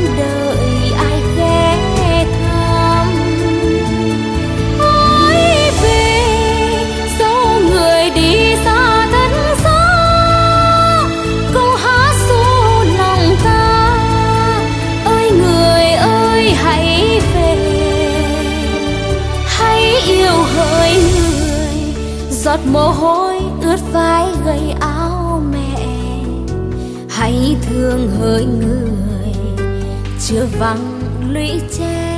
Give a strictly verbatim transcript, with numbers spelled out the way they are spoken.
đợi ai ghé thăm. Ôi về dấu người đi xa thật xa, câu hát ru lòng ta. Ơi người ơi hãy về, hãy yêu hỡi người. Giọt mồ hôi ướt vai gầy áo mẹ, hãy thương hỡi người chưa vắng lũy tre.